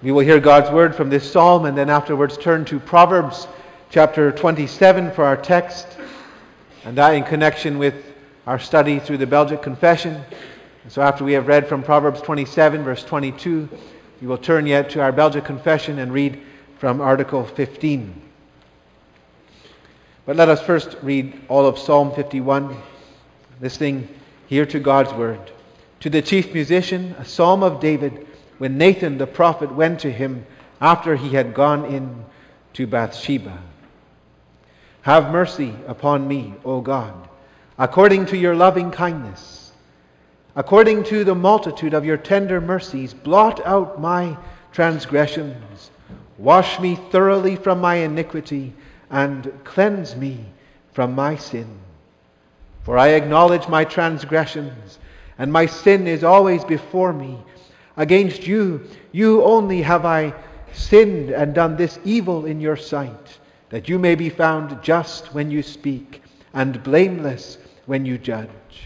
We will hear God's word from this psalm and then afterwards turn to Proverbs chapter 27 for our text, and that in connection with our study through the Belgic Confession. And so after we have read from Proverbs 27 verse 22, we will turn yet to our Belgic Confession and read from Article 15. But let us first read all of Psalm 51, listening here to God's word. To the chief musician, a psalm of David, when Nathan the prophet went to him after he had gone in to Bathsheba. Have mercy upon me, O God, according to your loving kindness. According to the multitude of your tender mercies, blot out my transgressions. Wash me thoroughly from my iniquity and cleanse me from my sin. For I acknowledge my transgressions, and my sin is always before me. Against you, you only have I sinned and done this evil in your sight, that you may be found just when you speak, and blameless when you judge.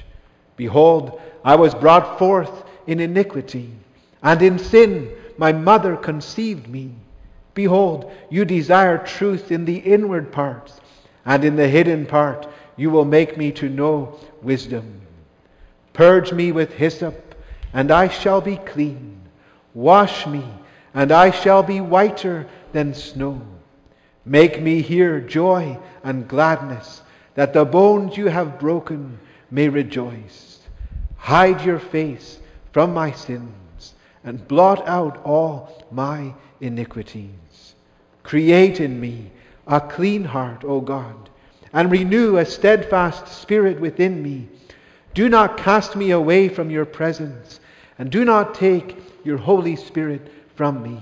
Behold, I was brought forth in iniquity, and in sin my mother conceived me. Behold, you desire truth in the inward parts, and in the hidden part you will make me to know wisdom. Purge me with hyssop, and I shall be clean. Wash me, and I shall be whiter than snow. Make me hear joy and gladness, that the bones you have broken may rejoice. Hide your face from my sins, and blot out all my iniquities. Create in me a clean heart, O God, and renew a steadfast spirit within me. Do not cast me away from your presence, and do not take your Holy Spirit from me.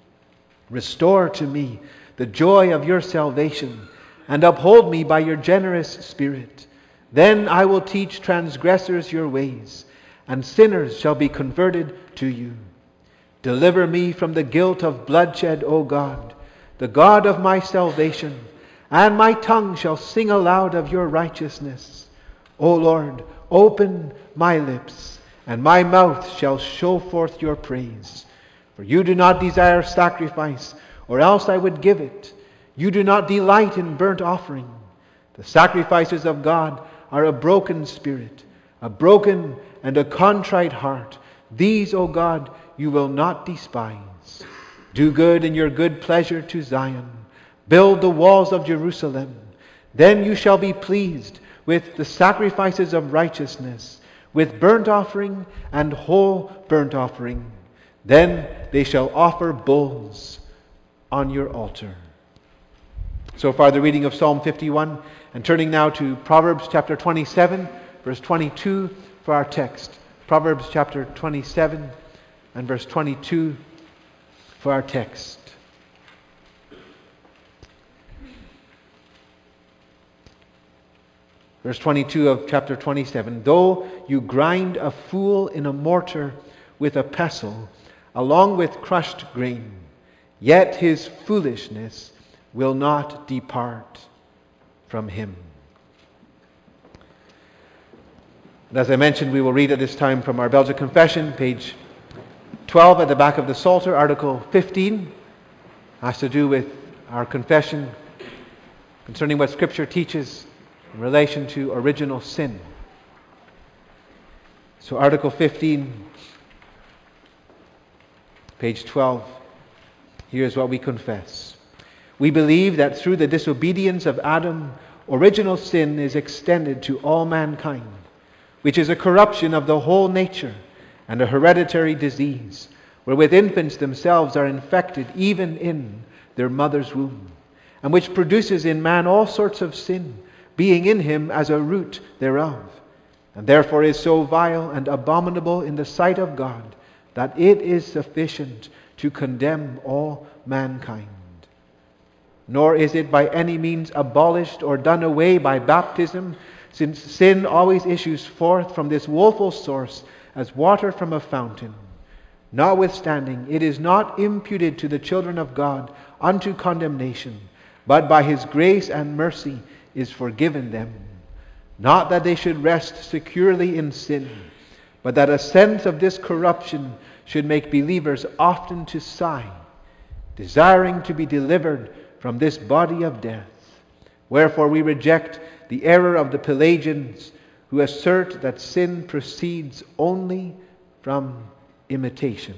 Restore to me the joy of your salvation, and uphold me by your generous Spirit. Then I will teach transgressors your ways, and sinners shall be converted to you. Deliver me from the guilt of bloodshed, O God, the God of my salvation, and my tongue shall sing aloud of your righteousness. O Lord, open my lips, and my mouth shall show forth your praise. For you do not desire sacrifice, or else I would give it. You do not delight in burnt offering. The sacrifices of God are a broken spirit, a broken and a contrite heart. These, O God, you will not despise. Do good in your good pleasure to Zion. Build the walls of Jerusalem. Then you shall be pleased with the sacrifices of righteousness, with burnt offering and whole burnt offering. Then they shall offer bulls on your altar. So far the reading of Psalm 51, and turning now to Proverbs chapter 27, verse 22 for our text. Proverbs chapter 27 and verse 22 for our text. Verse 22 of chapter 27. Though you grind a fool in a mortar with a pestle, along with crushed grain, yet his foolishness will not depart from him. And as I mentioned, we will read at this time from our Belgic Confession, page 12 at the back of the Psalter, Article 15. Has to do with our confession concerning what Scripture teaches in relation to original sin. So Article 15, page 12, here's what we confess. We believe that through the disobedience of Adam, original sin is extended to all mankind, which is a corruption of the whole nature and a hereditary disease, wherewith infants themselves are infected even in their mother's womb, and which produces in man all sorts of sin, being in him as a root thereof, and therefore is so vile and abominable in the sight of God, that it is sufficient to condemn all mankind. Nor is it by any means abolished or done away by baptism, since sin always issues forth from this woeful source as water from a fountain. Notwithstanding, it is not imputed to the children of God unto condemnation, but by his grace and mercy is forgiven them. Not that they should rest securely in sin, but that a sense of this corruption should make believers often to sigh desiring to be delivered from this body of death. Wherefore we reject the error of the Pelagians, who assert that sin proceeds only from imitation.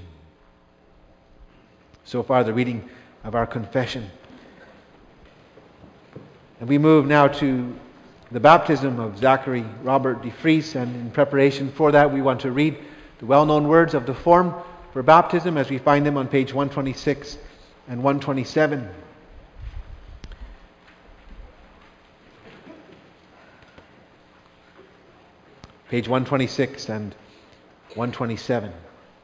So far the reading of our confession. And we move now to the baptism of Zachary Robert de Vries, and in preparation for that we want to read the well-known words of the form for baptism as we find them on page 126 and 127. Page 126 and 127.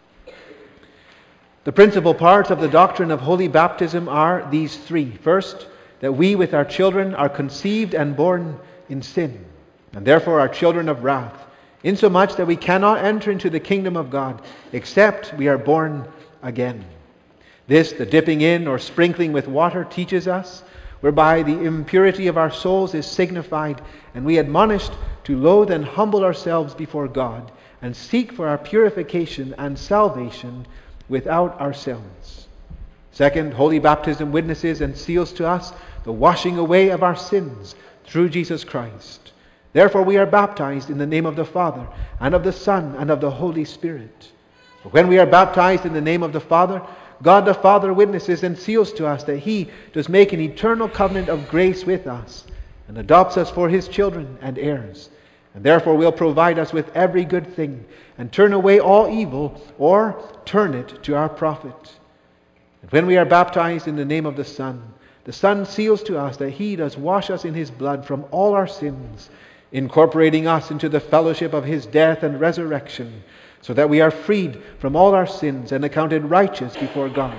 The principal parts of the doctrine of holy baptism are these three. First, that we with our children are conceived and born in sin, and therefore are children of wrath, insomuch that we cannot enter into the kingdom of God except we are born again. This, the dipping in or sprinkling with water, teaches us, whereby the impurity of our souls is signified, and we admonished to loathe and humble ourselves before God, and seek for our purification and salvation without ourselves. Second, holy baptism witnesses and seals to us the washing away of our sins through Jesus Christ. Therefore we are baptized in the name of the Father, and of the Son, and of the Holy Spirit. For when we are baptized in the name of the Father, God the Father witnesses and seals to us that He does make an eternal covenant of grace with us, and adopts us for His children and heirs, and therefore will provide us with every good thing, and turn away all evil, or turn it to our profit. And when we are baptized in the name of the Son seals to us that He does wash us in His blood from all our sins, incorporating us into the fellowship of His death and resurrection, so that we are freed from all our sins and accounted righteous before God.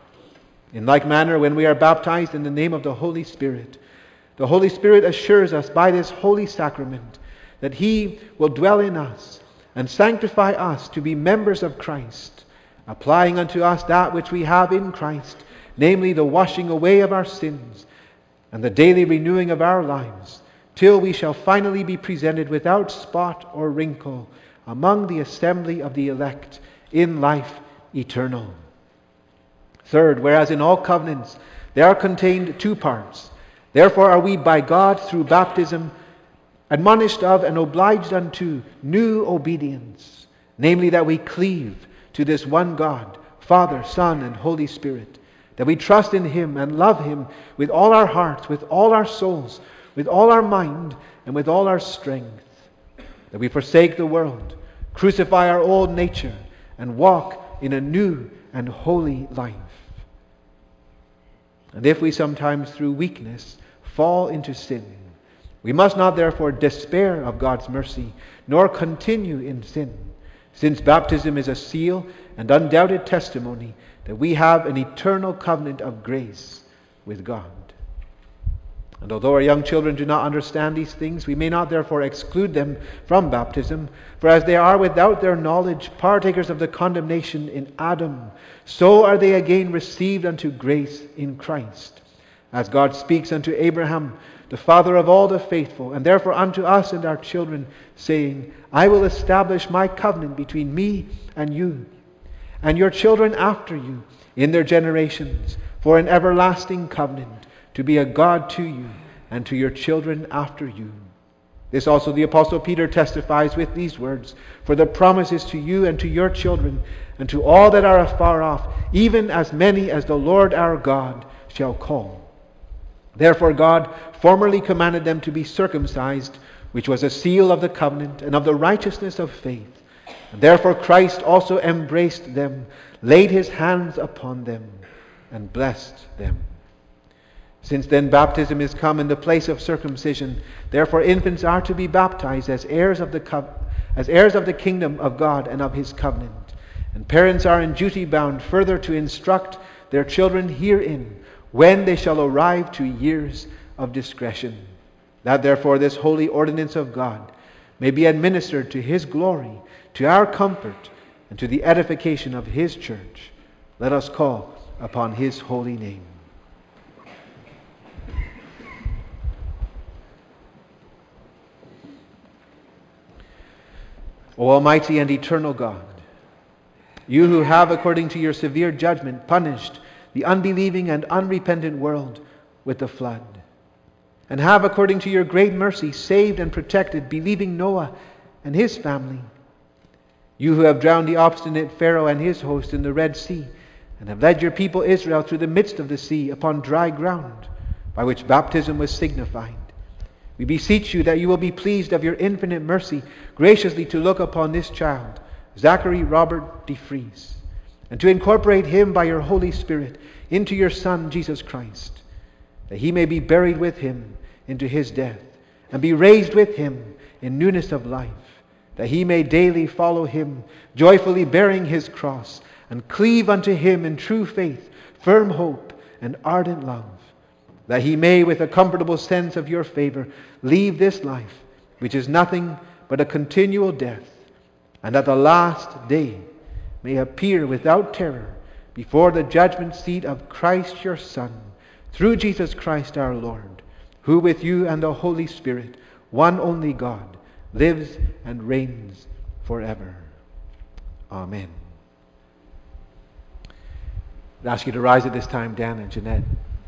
In like manner, when we are baptized in the name of the Holy Spirit assures us by this holy sacrament that He will dwell in us and sanctify us to be members of Christ, applying unto us that which we have in Christ, namely the washing away of our sins and the daily renewing of our lives, till we shall finally be presented without spot or wrinkle among the assembly of the elect in life eternal. Third, whereas in all covenants there are contained two parts, therefore are we by God through baptism admonished of and obliged unto new obedience, namely that we cleave to this one God, Father, Son, and Holy Spirit, that we trust in Him and love Him with all our hearts, with all our souls, with all our mind, and with all our strength, that we forsake the world, crucify our old nature, and walk in a new and holy life. And if we sometimes through weakness fall into sin, we must not therefore despair of God's mercy, nor continue in sin, since baptism is a seal and undoubted testimony that we have an eternal covenant of grace with God. And although our young children do not understand these things, we may not therefore exclude them from baptism, for as they are without their knowledge partakers of the condemnation in Adam, so are they again received unto grace in Christ. As God speaks unto Abraham, the father of all the faithful, and therefore unto us and our children, saying, I will establish my covenant between me and you, and your children after you, in their generations, for an everlasting covenant, to be a God to you and to your children after you. This also the Apostle Peter testifies with these words, for the promise is to you and to your children, and to all that are afar off, even as many as the Lord our God shall call. Therefore God formerly commanded them to be circumcised, which was a seal of the covenant and of the righteousness of faith. And therefore Christ also embraced them, laid His hands upon them, and blessed them. Since then baptism is come in the place of circumcision, therefore infants are to be baptized as heirs of the kingdom of God and of His covenant. And parents are in duty bound further to instruct their children herein, when they shall arrive to years of discretion. That therefore this holy ordinance of God may be administered to His glory, to our comfort, and to the edification of His church, let us call upon His holy name. O Almighty and eternal God, you who have, according to your severe judgment, punished the unbelieving and unrepentant world with the flood. And have, according to your great mercy, saved and protected believing Noah and his family. You who have drowned the obstinate Pharaoh and his host in the Red Sea, and have led your people Israel through the midst of the sea upon dry ground, by which baptism was signified. We beseech you that you will be pleased of your infinite mercy graciously to look upon this child, Zachary Robert DeFries, and to incorporate him by your Holy Spirit into your Son, Jesus Christ, that he may be buried with him into his death, and be raised with him in newness of life, that he may daily follow him, joyfully bearing his cross, and cleave unto him in true faith, firm hope, and ardent love, that he may, with a comfortable sense of your favor, leave this life, which is nothing but a continual death, and at the last day may appear without terror before the judgment seat of Christ your Son, through Jesus Christ our Lord, who with you and the Holy Spirit, one only God, lives and reigns forever. Amen. I'd ask you to rise at this time, Dan and Jeanette.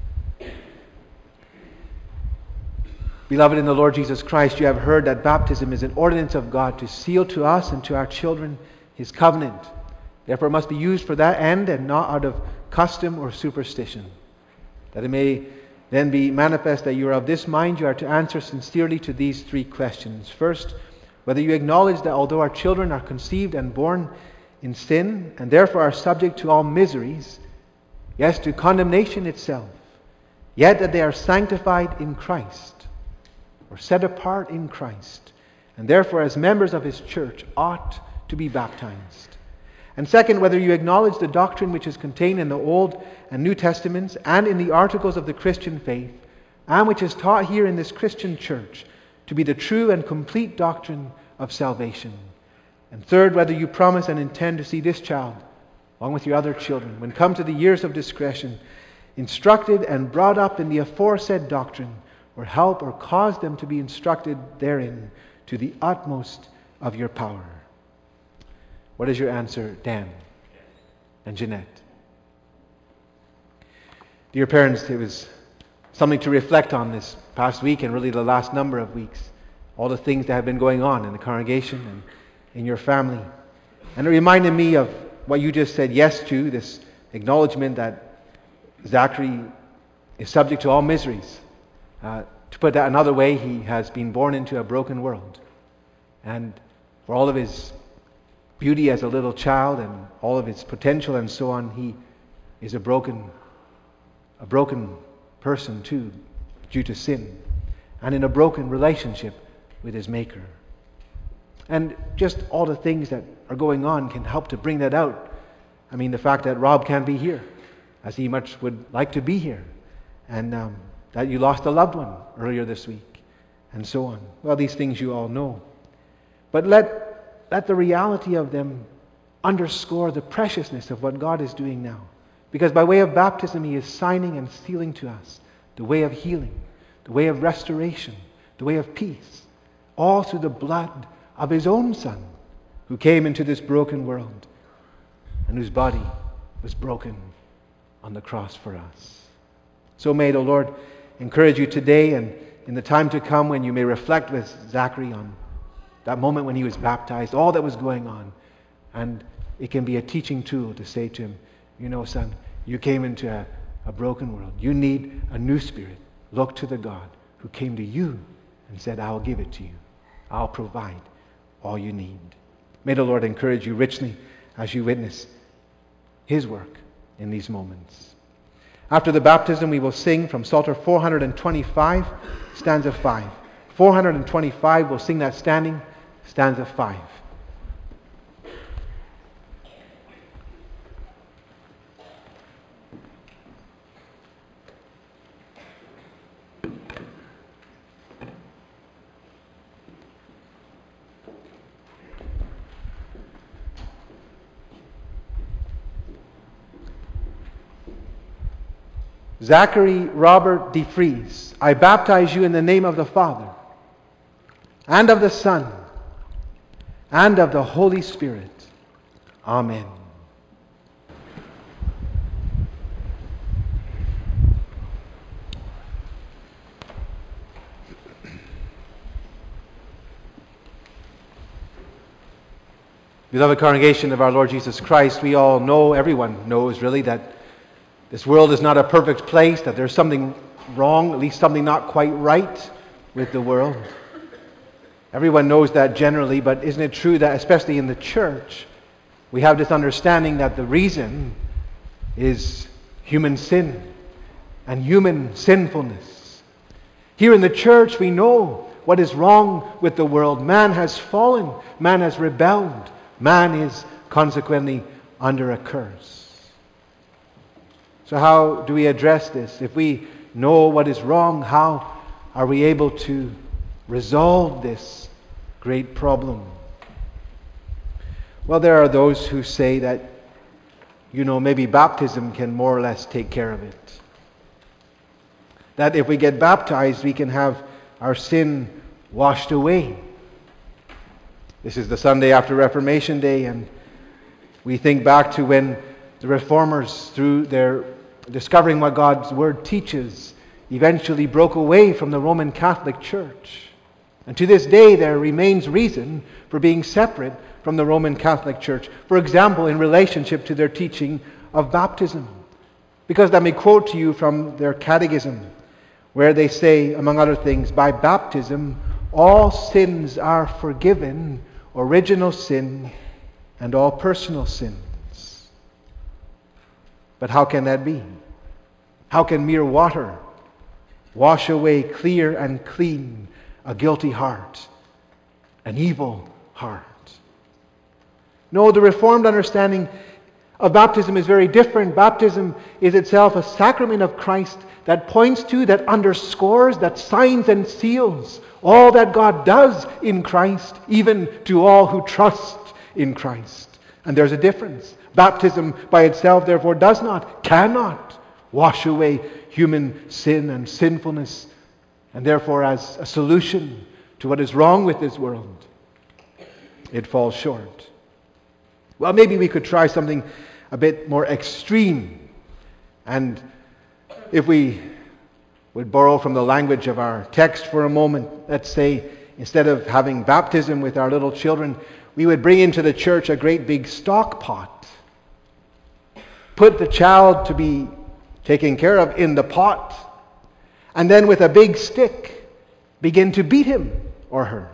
Beloved in the Lord Jesus Christ, you have heard that baptism is an ordinance of God to seal to us and to our children His covenant. Therefore it must be used for that end and not out of custom or superstition. That it may then be manifest that you are of this mind, you are to answer sincerely to these three questions. First, whether you acknowledge that although our children are conceived and born in sin, and therefore are subject to all miseries, yes, to condemnation itself, yet that they are sanctified in Christ, or set apart in Christ, and therefore as members of His church ought to be baptized. And second, whether you acknowledge the doctrine which is contained in the Old and New Testaments and in the articles of the Christian faith, and which is taught here in this Christian church to be the true and complete doctrine of salvation. And third, whether you promise and intend to see this child, along with your other children, when come to the years of discretion, instructed and brought up in the aforesaid doctrine, or help or cause them to be instructed therein to the utmost of your power. What is your answer, Dan and Jeanette? Dear parents, it was something to reflect on this past week and really the last number of weeks. All the things that have been going on in the congregation and in your family. And it reminded me of what you just said yes to, this acknowledgement that Zachary is subject to all miseries. To put that another way, he has been born into a broken world. And for all of his beauty as a little child and all of his potential and so on, he is a broken person too, due to sin, and in a broken relationship with his Maker. And just all the things that are going on can help to bring that out. I mean, the fact that Rob can't be here, as he much would like to be here, and that you lost a loved one earlier this week, and so on. Well, these things you all know. But let the reality of them underscore the preciousness of what God is doing now. Because by way of baptism, He is signing and sealing to us the way of healing, the way of restoration, the way of peace, all through the blood of His own Son, who came into this broken world and whose body was broken on the cross for us. So may the Lord encourage you today and in the time to come when you may reflect with Zachary on that moment when he was baptized, all that was going on. And it can be a teaching tool to say to him, you know, son, you came into a broken world. You need a new spirit. Look to the God who came to you and said, I'll give it to you. I'll provide all you need. May the Lord encourage you richly as you witness His work in these moments. After the baptism, we will sing from Psalter 425, stanza 5. 425, we'll sing that standing, stanza 5. Zachary Robert DeFries, I baptize you in the name of the Father, and of the Son, and of the Holy Spirit. Amen. Beloved congregation of our Lord Jesus Christ, we all know, everyone knows really, that this world is not a perfect place, that there's something wrong, at least something not quite right with the world. Everyone knows that generally, but isn't it true that especially in the church, we have this understanding that the reason is human sin and human sinfulness. Here in the church, we know what is wrong with the world. Man has fallen, man has rebelled, man is consequently under a curse. So how do we address this? If we know what is wrong, how are we able to resolve this great problem? Well, there are those who say that, maybe baptism can more or less take care of it. That if we get baptized, we can have our sin washed away. This is the Sunday after Reformation Day, and we think back to when the Reformers, through their discovering what God's Word teaches, eventually broke away from the Roman Catholic Church. And to this day, there remains reason for being separate from the Roman Catholic Church. For example, in relationship to their teaching of baptism. Because let me quote to you from their catechism, where they say, among other things, by baptism, all sins are forgiven, original sin and all personal sins. But how can that be? How can mere water wash away clear and clean a guilty heart, an evil heart? No, the Reformed understanding of baptism is very different. Baptism is itself a sacrament of Christ that points to, that underscores, that signs and seals all that God does in Christ, even to all who trust in Christ. And there's a difference. Baptism by itself, therefore, cannot wash away human sin and sinfulness, and therefore, as a solution to what is wrong with this world, it falls short. Well, maybe we could try something a bit more extreme. And if we would borrow from the language of our text for a moment, let's say, instead of having baptism with our little children, we would bring into the church a great big stock pot. Put the child to be taken care of in the pot, and then with a big stick, begin to beat him or her.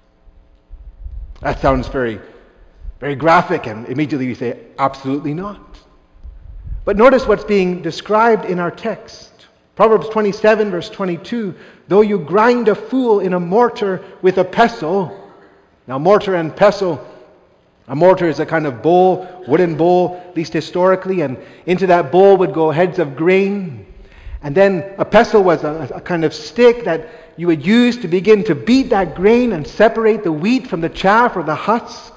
That sounds very, very graphic, and immediately we say, absolutely not. But notice what's being described in our text. Proverbs 27, verse 22, though you grind a fool in a mortar with a pestle. Now, mortar and pestle, a mortar is a kind of bowl, wooden bowl, at least historically, and into that bowl would go heads of grain. And then a pestle was a kind of stick that you would use to begin to beat that grain and separate the wheat from the chaff or the husks.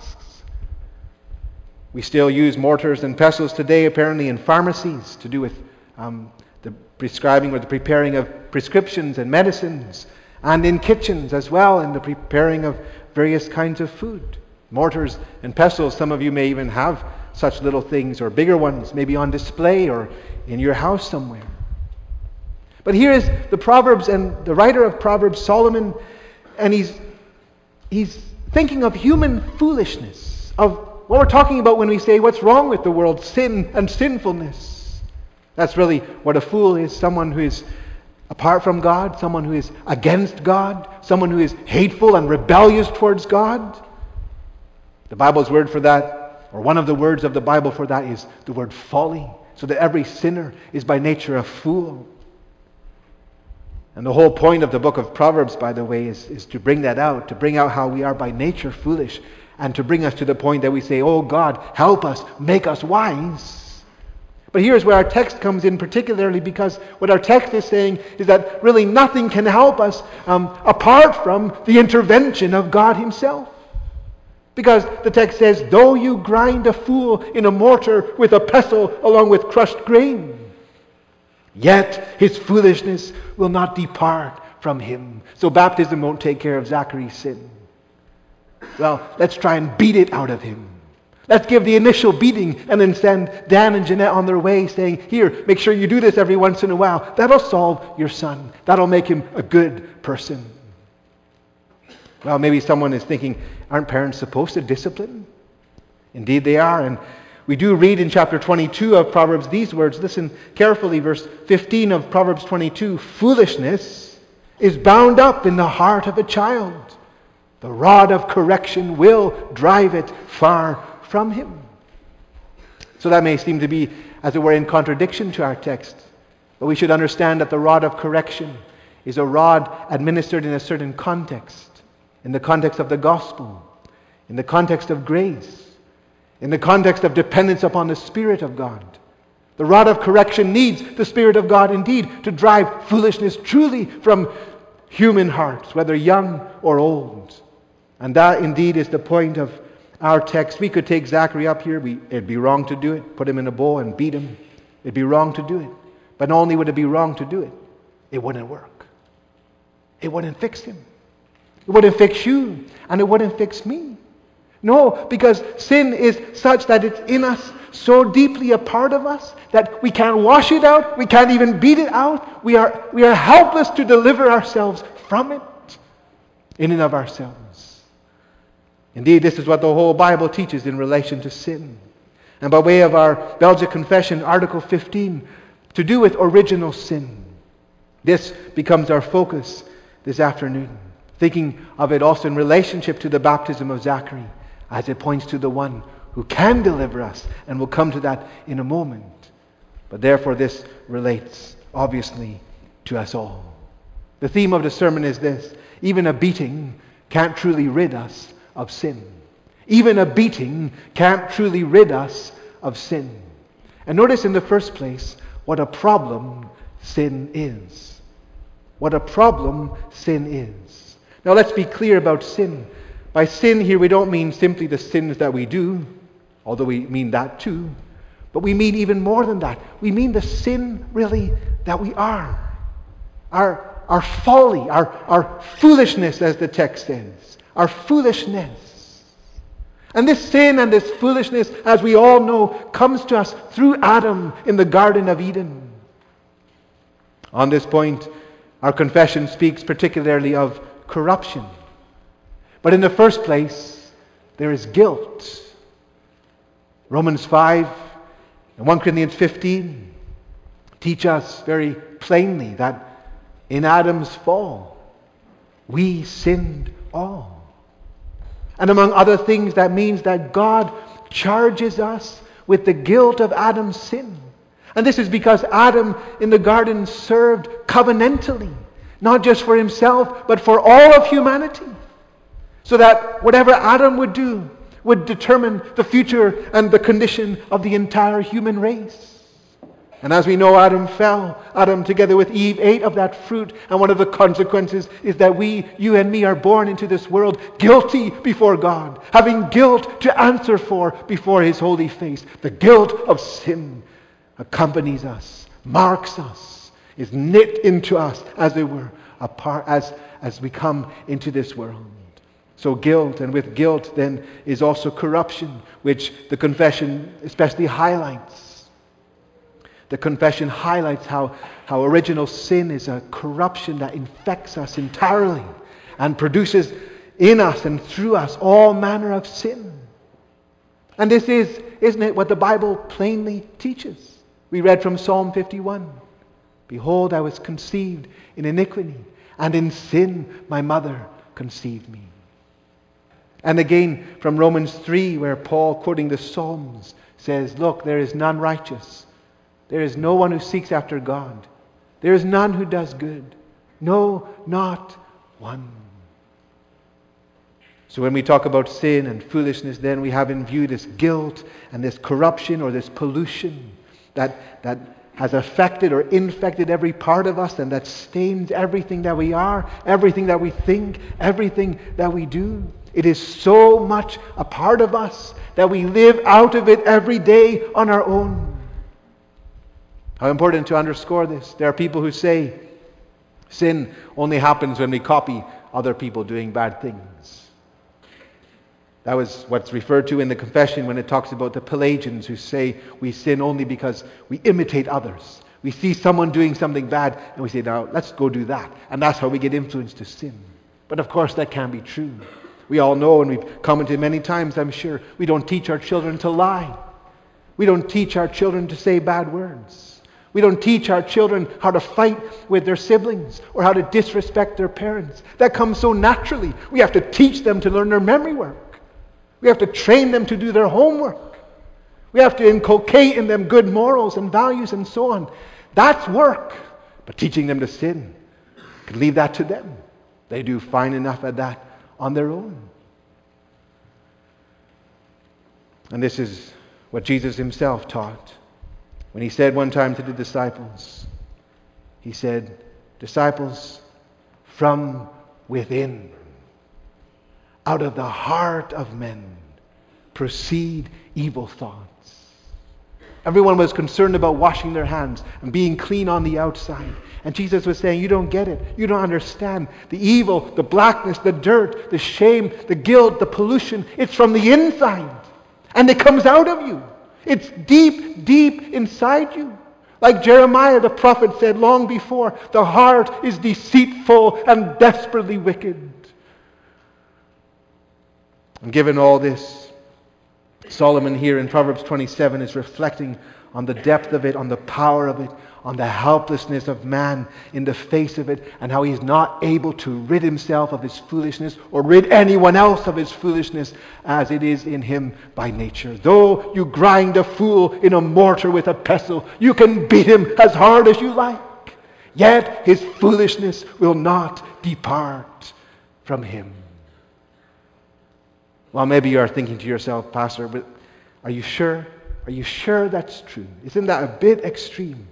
We still use mortars and pestles today, apparently in pharmacies, to do with the prescribing or the preparing of prescriptions and medicines, and in kitchens as well, in the preparing of various kinds of food. Mortars and pestles, some of you may even have such little things, or bigger ones, maybe on display or in your house somewhere. But here is the Proverbs, and the writer of Proverbs, Solomon, and he's thinking of human foolishness, of what we're talking about when we say what's wrong with the world, sin and sinfulness. That's really what a fool is, someone who is apart from God, someone who is against God, someone who is hateful and rebellious towards God. The Bible's word for that, or one of the words of the Bible for that, is the word folly. So that every sinner is by nature a fool. And the whole point of the book of Proverbs, by the way, is to bring that out, to bring out how we are by nature foolish, and to bring us to the point that we say, oh God, help us, make us wise. But here's where our text comes in particularly, because what our text is saying is that really nothing can help us apart from the intervention of God Himself. Because the text says, though you grind a fool in a mortar with a pestle along with crushed grain, yet his foolishness will not depart from him. So baptism won't take care of Zachary's sin. Well, let's try and beat it out of him. Let's give the initial beating and then send Dan and Jeanette on their way saying, here, make sure you do this every once in a while. That'll solve your son. That'll make him a good person. Well, maybe someone is thinking, aren't parents supposed to discipline? Indeed they are. And we do read in chapter 22 of Proverbs these words. Listen carefully, verse 15 of Proverbs 22. Foolishness is bound up in the heart of a child. The rod of correction will drive it far from him. So that may seem to be, as it were, in contradiction to our text. But we should understand that the rod of correction is a rod administered in a certain context. In the context of the gospel. In the context of grace. In the context of dependence upon the Spirit of God. The rod of correction needs the Spirit of God indeed to drive foolishness truly from human hearts, whether young or old. And that indeed is the point of our text. We could take Zachary up here. It'd be wrong to do it. Put him in a bowl and beat him. It'd be wrong to do it. But not only would it be wrong to do it, it wouldn't work. It wouldn't fix him. It wouldn't fix you. And it wouldn't fix me. No, because sin is such that it's in us, so deeply a part of us, that we can't wash it out. We can't even beat it out. We are helpless to deliver ourselves from it in and of ourselves. Indeed, this is what the whole Bible teaches in relation to sin. And by way of our Belgic Confession, Article 15, to do with original sin. This becomes our focus this afternoon. Thinking of it also in relationship to the baptism of Zachary, as it points to the one who can deliver us. And we'll come to that in a moment. But therefore this relates, obviously, to us all. The theme of the sermon is this: even a beating can't truly rid us of sin. Even a beating can't truly rid us of sin. And notice in the first place what a problem sin is. What a problem sin is. Now let's be clear about sin. By sin here we don't mean simply the sins that we do, although we mean that too. But we mean even more than that. We mean the sin really that we are. Our folly, our foolishness, as the text says. Our foolishness. And this sin and this foolishness, as we all know, comes to us through Adam in the Garden of Eden. On this point, our confession speaks particularly of corruption. But in the first place, there is guilt. Romans 5 and 1 Corinthians 15 teach us very plainly that in Adam's fall, we sinned all. And among other things, that means that God charges us with the guilt of Adam's sin. And this is because Adam in the garden served covenantally, not just for himself, but for all of humanity. So that whatever Adam would do would determine the future and the condition of the entire human race. And as we know, Adam fell. Adam, together with Eve, ate of that fruit. And one of the consequences is that we, you and me, are born into this world guilty before God, having guilt to answer for before His holy face. The guilt of sin accompanies us, marks us, is knit into us, as it were, apart as we come into this world. So guilt, and with guilt then is also corruption, which the confession especially highlights. The confession highlights how original sin is a corruption that infects us entirely and produces in us and through us all manner of sin. And this is, isn't it, what the Bible plainly teaches? We read from Psalm 51. Behold, I was conceived in iniquity, and in sin my mother conceived me. And again from Romans 3, where Paul, quoting the Psalms, says, look, there is none righteous. There is no one who seeks after God. There is none who does good. No, not one. So when we talk about sin and foolishness, then we have in view this guilt and this corruption or this pollution that has affected or infected every part of us, and that stains everything that we are, everything that we think, everything that we do. It is so much a part of us that we live out of it every day on our own. How important to underscore this. There are people who say sin only happens when we copy other people doing bad things. That was what's referred to in the confession when it talks about the Pelagians who say we sin only because we imitate others. We see someone doing something bad and we say, now let's go do that. And that's how we get influenced to sin. But of course that can't be true. We all know, and we've commented many times, I'm sure, we don't teach our children to lie. We don't teach our children to say bad words. We don't teach our children how to fight with their siblings or how to disrespect their parents. That comes so naturally. We have to teach them to learn their memory work. We have to train them to do their homework. We have to inculcate in them good morals and values and so on. That's work. But teaching them to sin, you can leave that to them. They do fine enough at that on their own. And this is what Jesus himself taught when he said one time to the disciples, he said, disciples, from within, out of the heart of men, proceed evil thoughts. Everyone was concerned about washing their hands and being clean on the outside. And Jesus was saying, you don't get it. You don't understand. The evil, the blackness, the dirt, the shame, the guilt, the pollution, it's from the inside. And it comes out of you. It's deep, deep inside you. Like Jeremiah the prophet said long before, the heart is deceitful and desperately wicked. And given all this, Solomon here in Proverbs 27 is reflecting on the depth of it, on the power of it, on the helplessness of man in the face of it, and how he's not able to rid himself of his foolishness or rid anyone else of his foolishness as it is in him by nature. Though you grind a fool in a mortar with a pestle, you can beat him as hard as you like, yet his foolishness will not depart from him. Well, maybe you are thinking to yourself, Pastor, but are you sure? Are you sure that's true? Isn't that a bit extreme?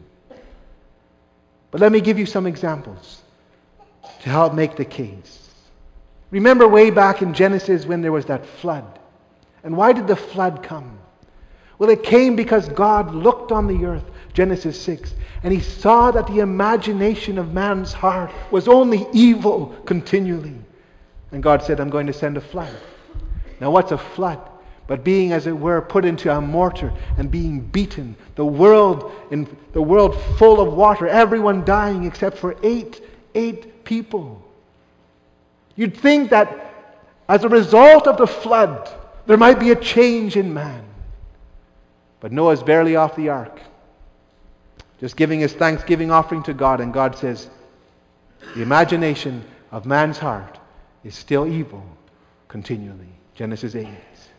But let me give you some examples to help make the case. Remember way back in Genesis when there was that flood. And why did the flood come? Well, it came because God looked on the earth, Genesis 6, and he saw that the imagination of man's heart was only evil continually. And God said, I'm going to send a flood. Now what's a flood? But being, as it were, put into a mortar and being beaten. The world full of water, everyone dying except for eight people. You'd think that as a result of the flood, there might be a change in man. But Noah's barely off the ark, just giving his thanksgiving offering to God, and God says, the imagination of man's heart is still evil continually. Genesis 8.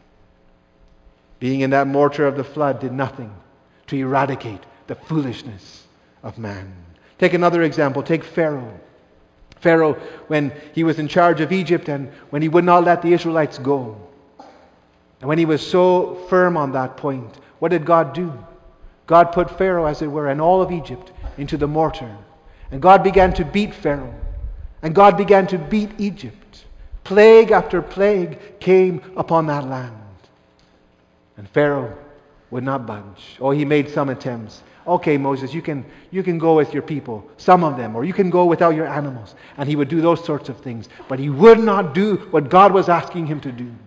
Being in that mortar of the flood did nothing to eradicate the foolishness of man. Take another example. Take Pharaoh. Pharaoh, when he was in charge of Egypt and when he would not let the Israelites go. And when he was so firm on that point, what did God do? God put Pharaoh, as it were, and all of Egypt into the mortar. And God began to beat Pharaoh. And God began to beat Egypt. Plague after plague came upon that land. And Pharaoh would not budge. Oh, he made some attempts. Okay, Moses, you can go with your people, some of them, or you can go without your animals. And he would do those sorts of things. But he would not do what God was asking him to do.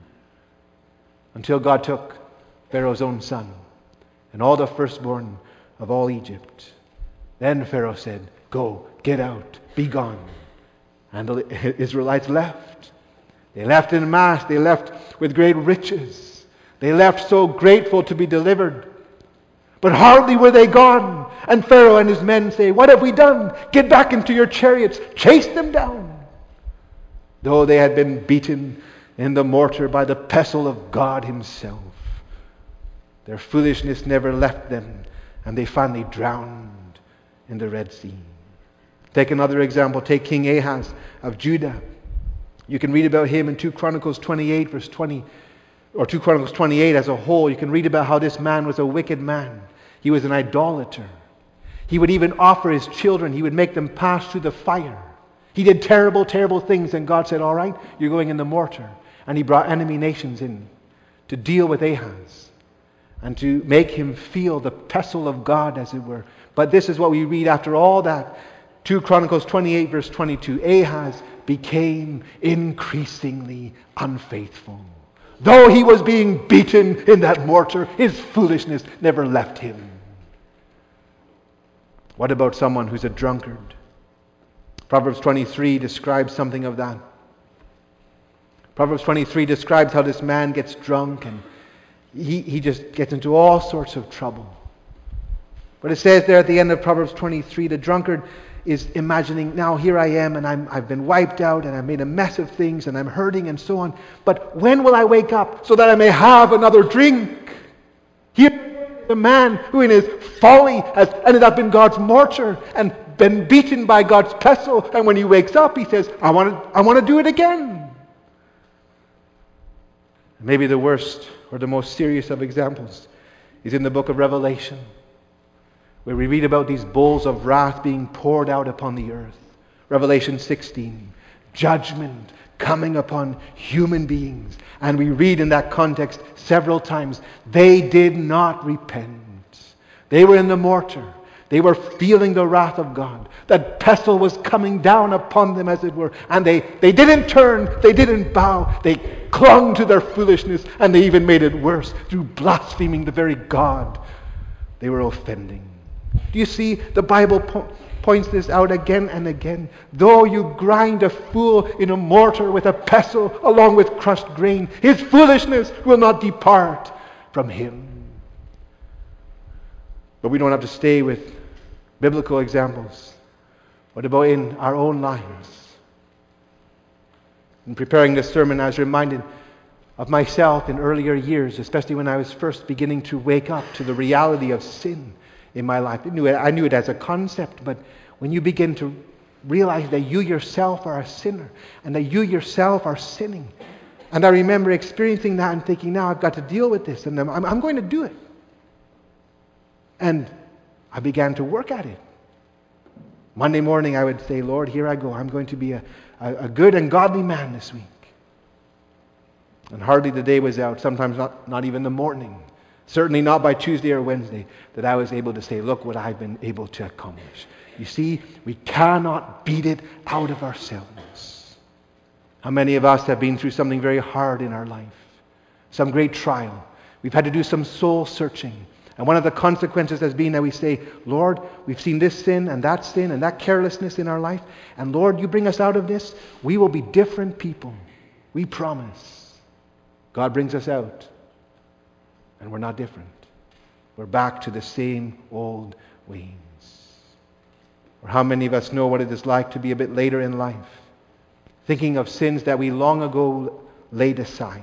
Until God took Pharaoh's own son and all the firstborn of all Egypt. Then Pharaoh said, go, get out, be gone. And the Israelites left. They left en masse. They left with great riches. They left so grateful to be delivered. But hardly were they gone, and Pharaoh and his men say, what have we done? Get back into your chariots. Chase them down. Though they had been beaten in the mortar by the pestle of God himself, their foolishness never left them, and they finally drowned in the Red Sea. Take another example. Take King Ahaz of Judah. You can read about him in 2 Chronicles 28 verse 20, or 2 Chronicles 28 as a whole. You can read about how this man was a wicked man. He was an idolater. He would even offer his children. He would make them pass through the fire. He did terrible, terrible things, and God said, all right, you're going in the mortar. And he brought enemy nations in to deal with Ahaz and to make him feel the pestle of God, as it were. But this is what we read after all that. 2 Chronicles 28 verse 22. Ahaz became increasingly unfaithful. Though he was being beaten in that mortar, his foolishness never left him. What about someone who's a drunkard? Proverbs 23 describes something of that. Proverbs 23 describes how this man gets drunk and he just gets into all sorts of trouble. But it says there at the end of Proverbs 23, the drunkard is imagining, now here I am and I've been wiped out and I've made a mess of things and I'm hurting and so on. But when will I wake up so that I may have another drink? Here is a man who in his folly has ended up in God's mortar and been beaten by God's pestle. And when he wakes up, he says, I want to do it again. Maybe the worst or the most serious of examples is in the book of Revelation, where we read about these bowls of wrath being poured out upon the earth. Revelation 16, judgment coming upon human beings. And we read in that context several times, they did not repent. They were in the mortar. They were feeling the wrath of God. That pestle was coming down upon them, as it were. And they didn't turn. They didn't bow. They clung to their foolishness. And they even made it worse through blaspheming the very God they were offending. Do you see? The Bible points this out again and again. Though you grind a fool in a mortar with a pestle along with crushed grain, his foolishness will not depart from him. But we don't have to stay with biblical examples. What about in our own lives? In preparing this sermon, I was reminded of myself in earlier years, especially when I was first beginning to wake up to the reality of sin in my life. I knew it as a concept, but when you begin to realize that you yourself are a sinner and that you yourself are sinning, and I remember experiencing that and thinking, now I've got to deal with this, and I'm going to do it. And I began to work at it. Monday morning I would say, Lord, here I go. I'm going to be a good and godly man this week. And hardly the day was out, sometimes not even the morning, certainly not by Tuesday or Wednesday, that I was able to say, look what I've been able to accomplish. You see, we cannot beat it out of ourselves. How many of us have been through something very hard in our life? Some great trial. We've had to do some soul searching. And one of the consequences has been that we say, Lord, we've seen this sin and that carelessness in our life. And Lord, you bring us out of this, we will be different people. We promise. God brings us out. And we're not different. We're back to the same old ways. Or how many of us know what it is like to be a bit later in life, thinking of sins that we long ago laid aside.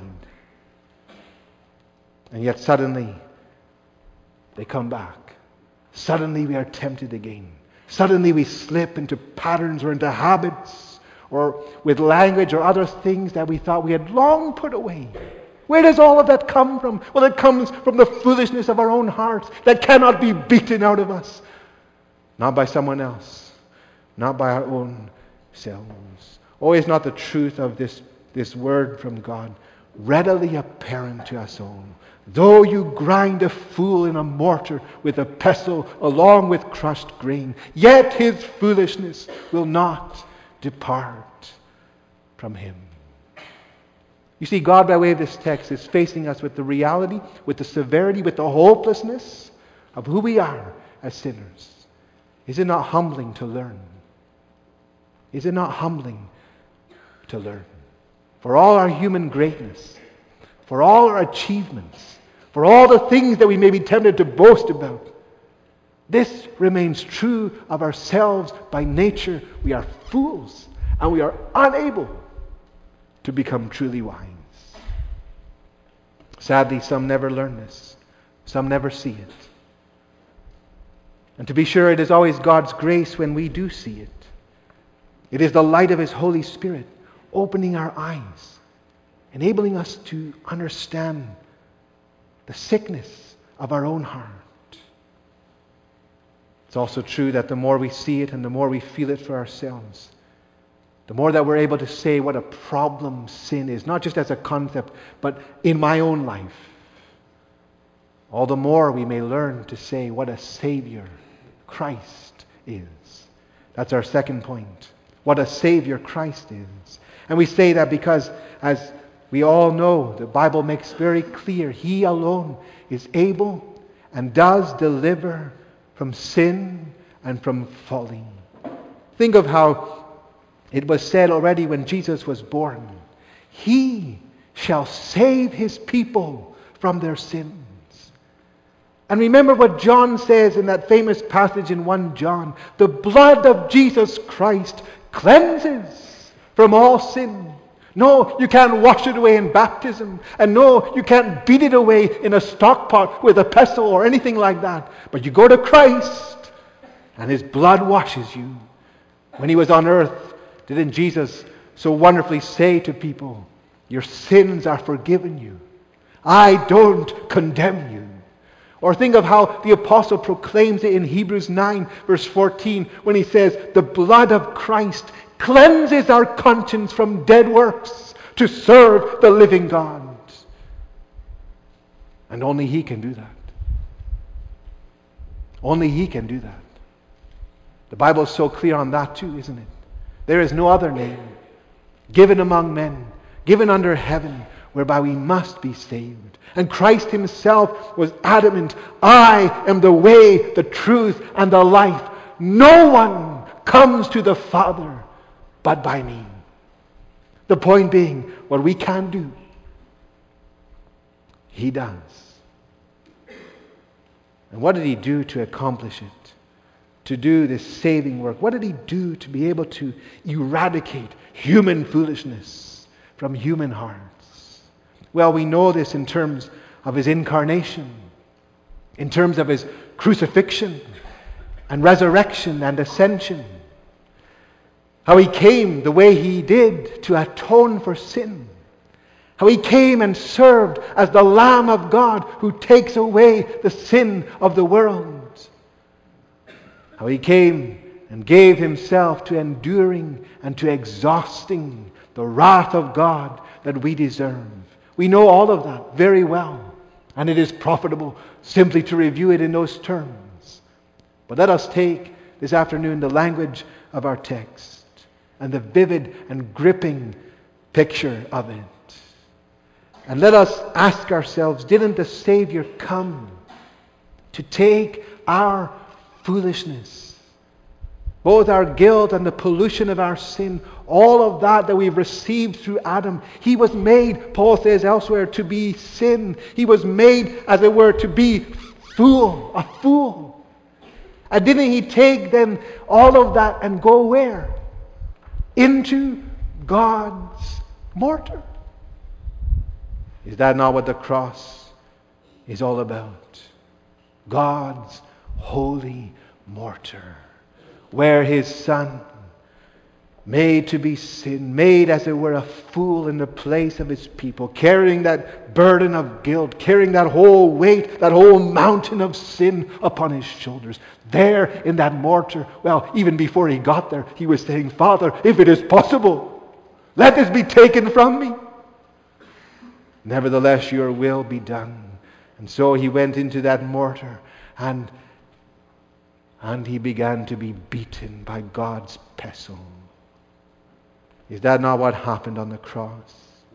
And yet suddenly, they come back. Suddenly we are tempted again. Suddenly we slip into patterns or into habits or with language or other things that we thought we had long put away. Where does all of that come from? Well, it comes from the foolishness of our own hearts that cannot be beaten out of us. Not by someone else. Not by our own selves. Oh, is not the truth of this word from God readily apparent to us all? Though you grind a fool in a mortar with a pestle along with crushed grain, yet his foolishness will not depart from him. You see, God, by way of this text, is facing us with the reality, with the severity, with the hopelessness of who we are as sinners. Is it not humbling to learn? Is it not humbling to learn? For all our human greatness, for all our achievements, for all the things that we may be tempted to boast about, this remains true of ourselves by nature. We are fools, and we are unable to become truly wise. Sadly, some never learn this. Some never see it. And to be sure, it is always God's grace when we do see it. It is the light of His Holy Spirit opening our eyes, enabling us to understand the sickness of our own heart. It's also true that the more we see it and the more we feel it for ourselves, the more that we're able to say what a problem sin is, not just as a concept, but in my own life, all the more we may learn to say what a Savior Christ is. That's our second point. What a Savior Christ is. And we say that because, as we all know, the Bible makes very clear, He alone is able and does deliver from sin and from folly. Think of how it was said already when Jesus was born. He shall save his people from their sins. And remember what John says in that famous passage in 1 John. The blood of Jesus Christ cleanses from all sin. No, you can't wash it away in baptism. And no, you can't beat it away in a stock pot with a pestle or anything like that. But you go to Christ and his blood washes you. When he was on earth, didn't Jesus so wonderfully say to people, your sins are forgiven you. I don't condemn you. Or think of how the apostle proclaims it in Hebrews 9 verse 14 when he says, the blood of Christ cleanses our conscience from dead works to serve the living God. And only he can do that. Only he can do that. The Bible is so clear on that too, isn't it? There is no other name given among men, given under heaven, whereby we must be saved. And Christ himself was adamant, I am the way, the truth, and the life. No one comes to the Father but by me. The point being, what we can do, he does. And what did he do to accomplish it? To do this saving work? What did he do to be able to eradicate human foolishness from human hearts? Well, we know this in terms of his incarnation, in terms of his crucifixion and resurrection and ascension. How he came the way he did to atone for sin. How he came and served as the Lamb of God who takes away the sin of the world. How he came and gave himself to enduring and to exhausting the wrath of God that we deserve. We know all of that very well, and it is profitable simply to review it in those terms. But let us take this afternoon the language of our text and the vivid and gripping picture of it. And let us ask ourselves, didn't the Savior come to take our foolishness, both our guilt and the pollution of our sin, all of that we've received through Adam? He was made, Paul says elsewhere, to be sin. He was made, as it were, to be a fool. And didn't he take then all of that and go where? Into God's mortar. Is that not what the cross is all about? God's holy mortar, where his Son, made to be sin, made as it were a fool in the place of his people, carrying that burden of guilt, carrying that whole weight, that whole mountain of sin upon his shoulders. There in that mortar, well, even before he got there, he was saying, Father, if it is possible, let this be taken from me. Nevertheless, your will be done. And so he went into that mortar and he began to be beaten by God's pestle. Is that not what happened on the cross?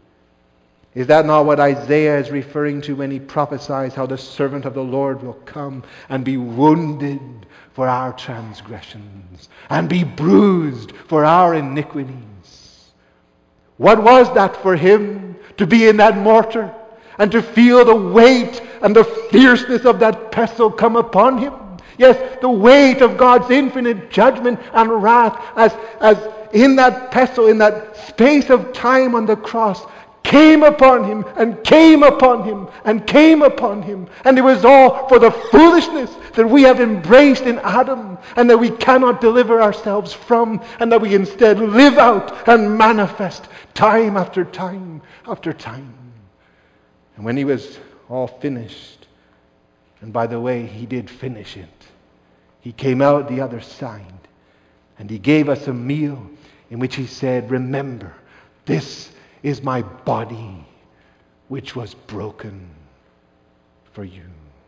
Is that not what Isaiah is referring to when he prophesies how the servant of the Lord will come and be wounded for our transgressions and be bruised for our iniquities? What was that for him? To be in that mortar and to feel the weight and the fierceness of that pestle come upon him. Yes, the weight of God's infinite judgment and wrath as in that pestle, in that space of time on the cross, came upon him and came upon him and came upon him. And it was all for the foolishness that we have embraced in Adam and that we cannot deliver ourselves from, and that we instead live out and manifest time after time after time. And when he was all finished, and by the way, he did finish it, he came out the other side and he gave us a meal in which he said, remember, this is my body which was broken for you.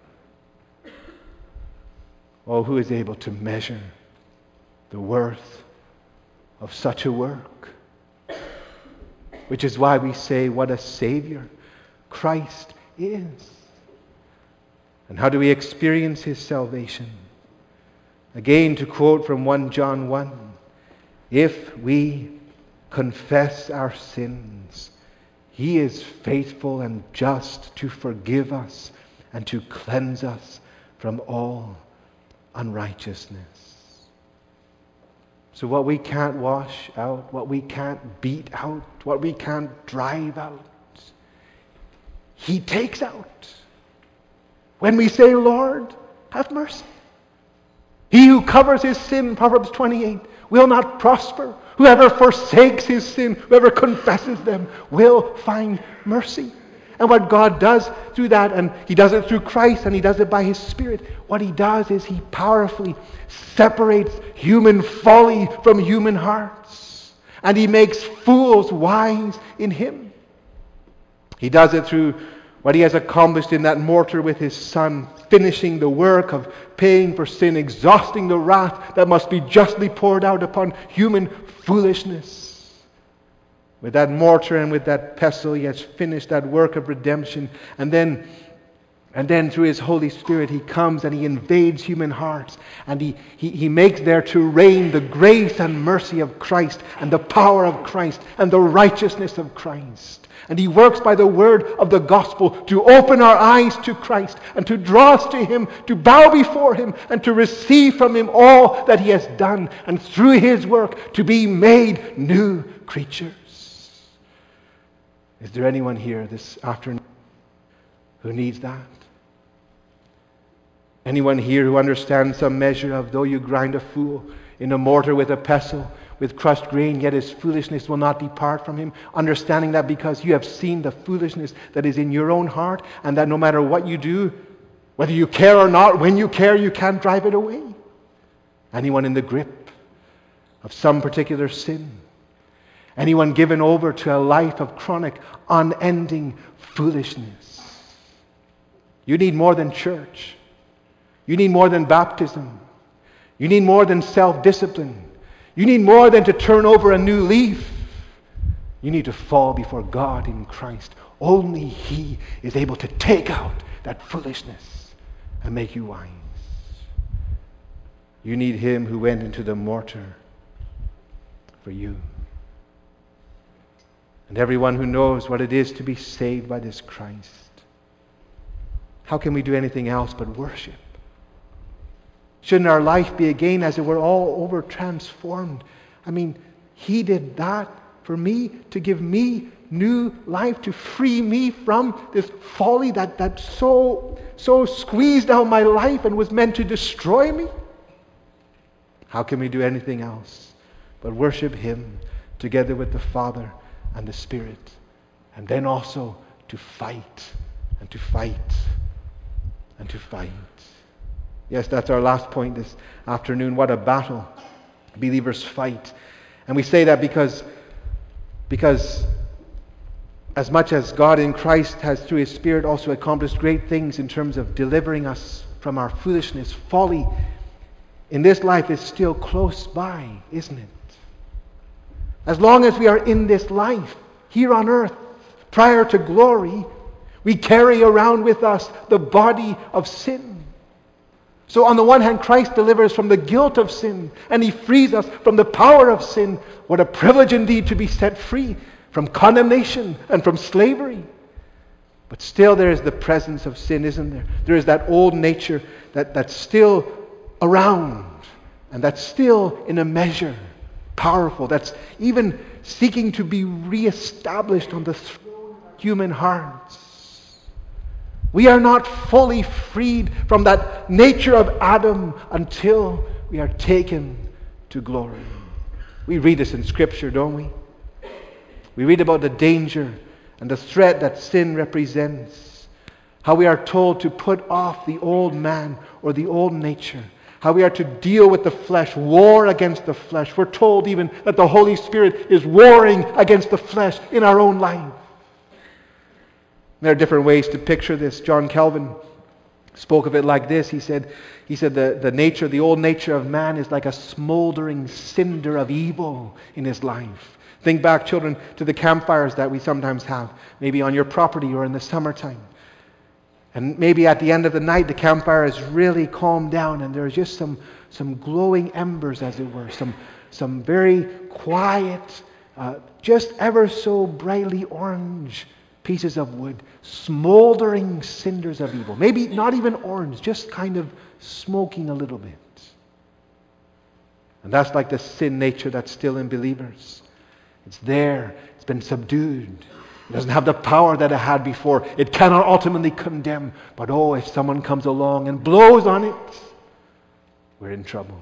Oh, who is able to measure the worth of such a work? Which is why we say, what a Savior Christ is. And how do we experience his salvation? Again, to quote from 1 John 1, if we confess our sins, He is faithful and just to forgive us and to cleanse us from all unrighteousness. So what we can't wash out, what we can't beat out, what we can't drive out, He takes out. When we say, Lord, have mercy. He who covers his sin, Proverbs 28, will not prosper. Whoever forsakes his sin, whoever confesses them, will find mercy. And what God does through that, and He does it through Christ, and He does it by His Spirit, what He does is He powerfully separates human folly from human hearts. And He makes fools wise in Him. He does it through what He has accomplished in that mortar with His Son, finishing the work of paying for sin, exhausting the wrath that must be justly poured out upon human foolishness. With that mortar and with that pestle, He has finished that work of redemption. And then through His Holy Spirit, He comes and He invades human hearts. And He makes there to reign the grace and mercy of Christ, and the power of Christ, and the righteousness of Christ. And He works by the word of the gospel to open our eyes to Christ, and to draw us to Him, to bow before Him, and to receive from Him all that He has done. And through His work, to be made new creatures. Is there anyone here this afternoon who needs that? Anyone here who understands some measure of, though you grind a fool in a mortar with a pestle, with crushed grain, yet his foolishness will not depart from him, understanding that because you have seen the foolishness that is in your own heart, and that no matter what you do, whether you care or not, when you care, you can't drive it away. Anyone in the grip of some particular sin? Anyone given over to a life of chronic, unending foolishness? You need more than church. You need more than baptism. You need more than self-discipline. You need more than to turn over a new leaf. You need to fall before God in Christ. Only He is able to take out that foolishness and make you wise. You need Him who went into the mortar for you. And everyone who knows what it is to be saved by this Christ. How can we do anything else but worship? Shouldn't our life be again, as it were, all over transformed? I mean, He did that for me, to give me new life, to free me from this folly that so squeezed out my life and was meant to destroy me. How can we do anything else but worship Him together with the Father and the Spirit, and then also to fight and to fight and to fight? Yes, that's our last point this afternoon. What a battle believers fight. And we say that because as much as God in Christ has through His Spirit also accomplished great things in terms of delivering us from our foolishness, folly in this life is still close by, isn't it? As long as we are in this life, here on earth, prior to glory, we carry around with us the body of sin. So on the one hand, Christ delivers from the guilt of sin, and He frees us from the power of sin. What a privilege indeed to be set free from condemnation and from slavery. But still there is the presence of sin, isn't there? There is that old nature that's still around, and that's still in a measure powerful, that's even seeking to be reestablished on the throne of human hearts. We are not fully freed from that nature of Adam until we are taken to glory. We read this in Scripture, don't we? We read about the danger and the threat that sin represents. How we are told to put off the old man or the old nature. How we are to deal with the flesh, war against the flesh. We're told even that the Holy Spirit is warring against the flesh in our own life. There are different ways to picture this. John Calvin spoke of it like this. He said the old nature of man is like a smoldering cinder of evil in his life. Think back, children, to the campfires that we sometimes have, maybe on your property or in the summertime. And maybe at the end of the night, the campfire is really calmed down, and there's just some glowing embers, as it were, some very quiet just ever so brightly orange pieces of wood, smoldering cinders of evil. Maybe not even orange, just kind of smoking a little bit. And that's like the sin nature that's still in believers. It's there. It's been subdued. It doesn't have the power that it had before. It cannot ultimately condemn. But oh, if someone comes along and blows on it, we're in trouble.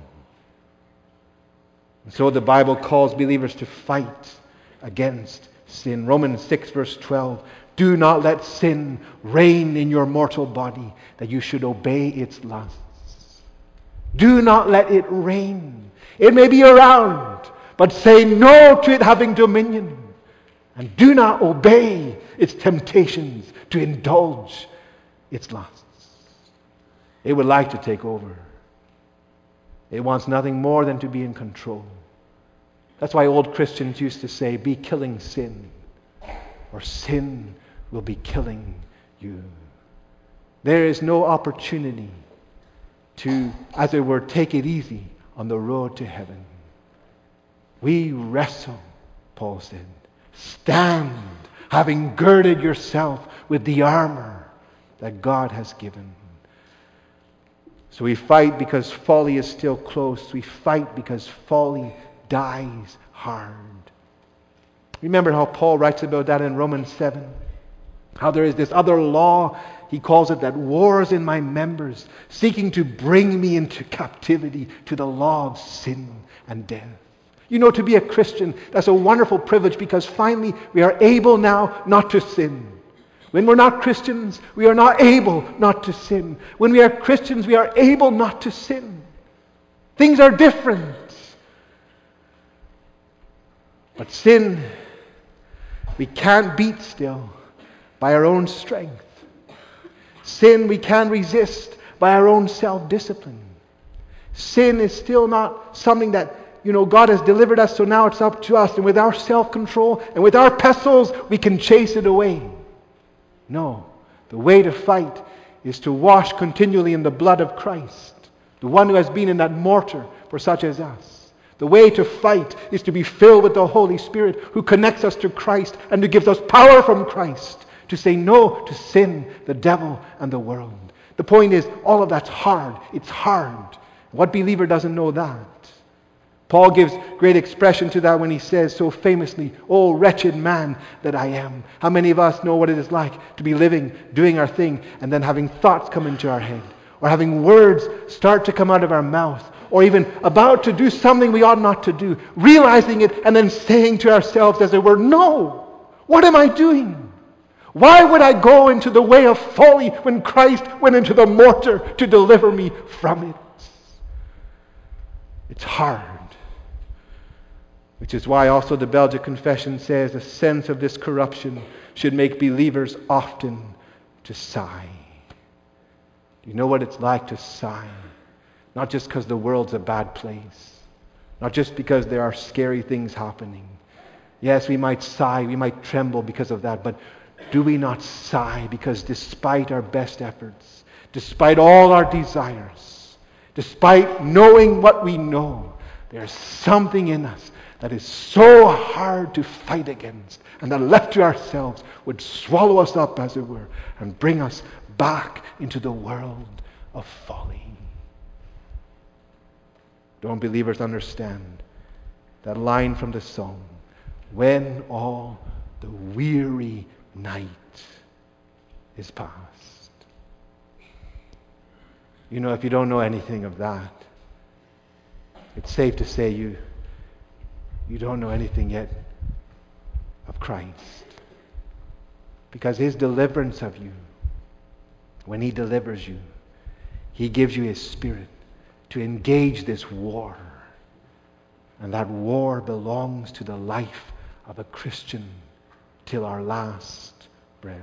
And so the Bible calls believers to fight against sin. Romans 6 verse 12. Do not let sin reign in your mortal body, that you should obey its lusts. Do not let it reign. It may be around, but say no to it having dominion. And do not obey its temptations to indulge its lusts. It would like to take over. It wants nothing more than to be in control. That's why old Christians used to say, be killing sin, or sin will be killing you. There is no opportunity to, as it were, take it easy on the road to heaven. We wrestle, Paul said. Stand, having girded yourself with the armor that God has given. So we fight because folly is still close. We fight because folly dies hard. Remember how Paul writes about that in Romans 7? How there is this other law, he calls it, that wars in my members, seeking to bring me into captivity to the law of sin and death. You know, to be a Christian, that's a wonderful privilege, because finally we are able now not to sin. When we're not Christians, we are not able not to sin. When we are Christians, we are able not to sin. Things are different. But sin, we can't beat still by our own strength. Sin we can resist by our own self-discipline. Sin is still not something that, God has delivered us, so now it's up to us. And with our self-control and with our pestles, we can chase it away. No. The way to fight is to wash continually in the blood of Christ, the one who has been in that mortar for such as us. The way to fight is to be filled with the Holy Spirit, who connects us to Christ and who gives us power from Christ to say no to sin, the devil, and the world. The point is, all of that's hard. It's hard. What believer doesn't know that? Paul gives great expression to that when he says so famously, "Oh, wretched man that I am." How many of us know what it is like to be living, doing our thing, and then having thoughts come into our head, or having words start to come out of our mouth, or even about to do something we ought not to do, realizing it and then saying to ourselves, as it were, "No, what am I doing? Why would I go into the way of folly when Christ went into the mortar to deliver me from it?" It's hard. Which is why also the Belgic Confession says a sense of this corruption should make believers often to sigh. Do you know what it's like to sigh? Not just because the world's a bad place. Not just because there are scary things happening. Yes, we might sigh, we might tremble because of that, but do we not sigh because despite our best efforts, despite all our desires, despite knowing what we know, there's something in us that is so hard to fight against, and that left to ourselves would swallow us up, as it were, and bring us back into the world of folly. Don't believers understand that line from the Psalm? When all the weary night is past. If you don't know anything of that, it's safe to say you don't know anything yet of Christ. Because His deliverance of you, when He delivers you, He gives you His Spirit to engage this war. And that war belongs to the life of a Christian till our last breath.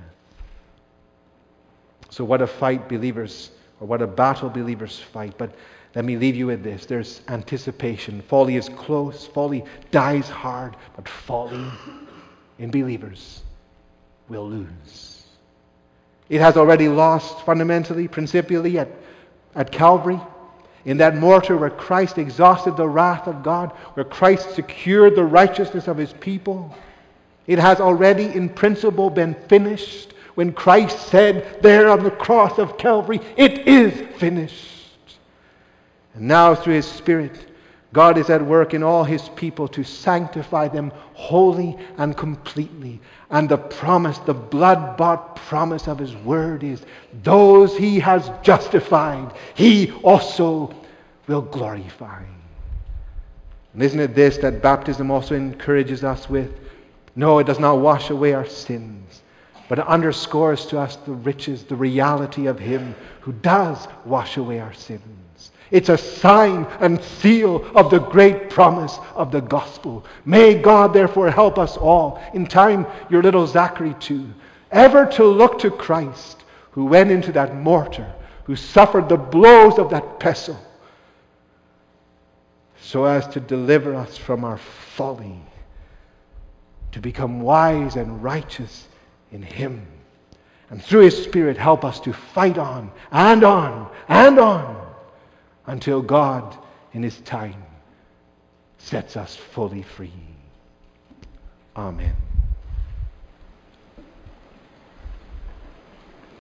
So what a fight believers, or what a battle believers fight. But let me leave you with this. There's anticipation. Folly is close. Folly dies hard. But folly in believers will lose. It has already lost fundamentally, principially at Calvary. In that mortar where Christ exhausted the wrath of God, where Christ secured the righteousness of his people, it has already in principle been finished. When Christ said there on the cross of Calvary, "It is finished." And now through his Spirit, God is at work in all his people to sanctify them wholly and completely. And the promise, the blood-bought promise of his word is, those he has justified, he also will glorify. And isn't it this that baptism also encourages us with? No, it does not wash away our sins, but it underscores to us the riches, the reality of him who does wash away our sins. It's a sign and seal of the great promise of the gospel. May God therefore help us all, in time your little Zachary too, ever to look to Christ, who went into that mortar, who suffered the blows of that pestle, so as to deliver us from our folly, to become wise and righteous in him. And through his Spirit help us to fight on and on and on until God in his time sets us fully free. Amen.